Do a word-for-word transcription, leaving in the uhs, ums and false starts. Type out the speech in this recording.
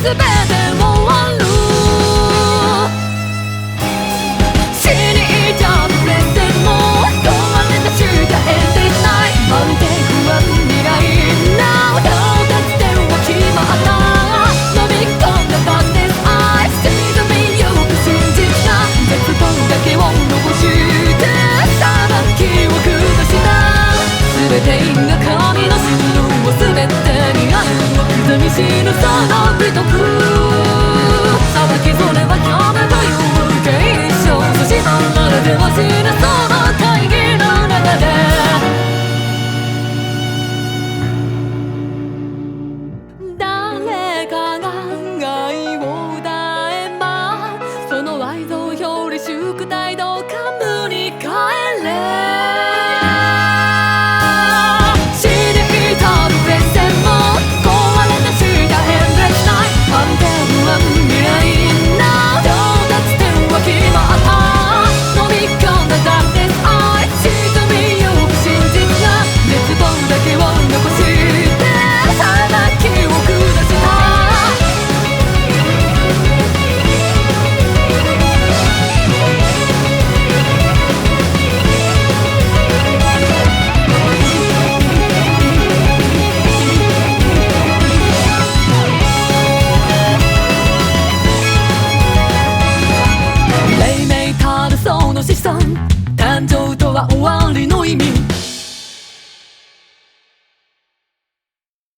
全て終わる。死に至るプレゼンも問われたしか得てない。まるで不安未来なお到達点は決まった。飲み込んだバッネスアイス沈みゆく真実が絶望だけを残してさば記憶がした全てが神の城を全てに愛を刻み死ぬその美徳